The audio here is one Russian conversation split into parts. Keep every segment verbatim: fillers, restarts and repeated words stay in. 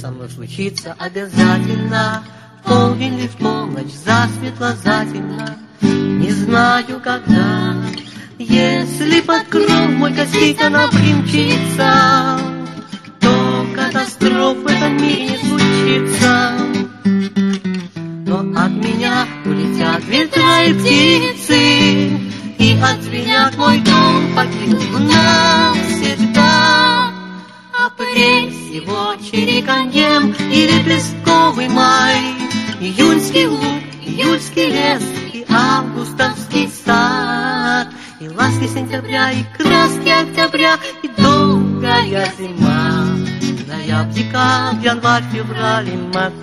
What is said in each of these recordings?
со мной случится обязательно. В полдень или в полночь, засветло, затемно, не знаю когда. Если под кров мой косить она примчится, то катастроф в этом мире не случится. Но от меня улетят ветра и птицы, и отзвенят мой дом, покинув навсегда. Апрель с его чириканьем и лепестковый май, июньский луг, июльский лес и августовский сад, и ласки сентября, и краски октября, и долгая зима. Ноябрь, декабрь, январь, февраль и март.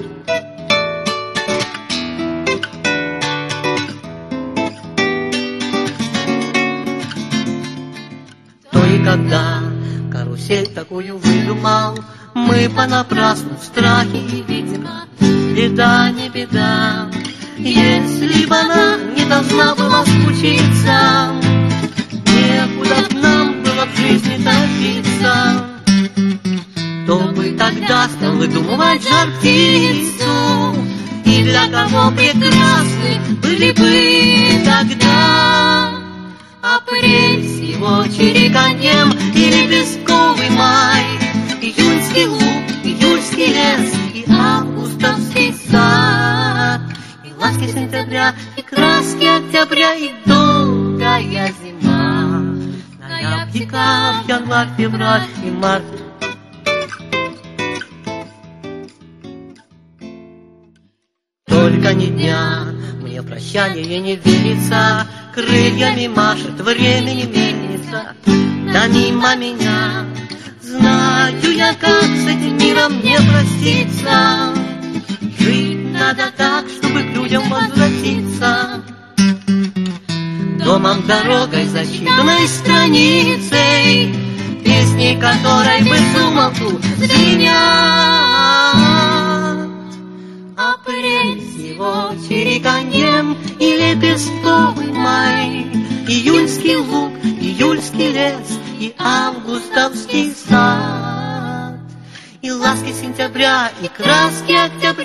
То и когда карусель такую выдумал, мы понапрасну в страхе, и, видимо, беда не беда. Если бы она не должна была случиться, некуда б нам было в жизни топиться, то бы тогда стал выдумывать жар-птицу. И для кого прекрасны были бы тогда апрель с его чириканьем и лепестковый май, июньский луг, июльский лес и августовский сад, и ласки сентября, и краски октября, и долгая зима. Ноябрь, декабрь, январь, февраль и март. Только ни дня мне прощание не видится, крыльями машет времени мельница, да мимо меня. Знаю я, как с этим миром не проститься. Жить надо так, чтобы к людям возвратиться. Домом, дорогой, зачитанной страницей, песни которой безумолку звенят. Апрель с его чириканьем и лепестковый май, июньский луг, июльский лес и августовский сад, и ласки сентября, и краски октября,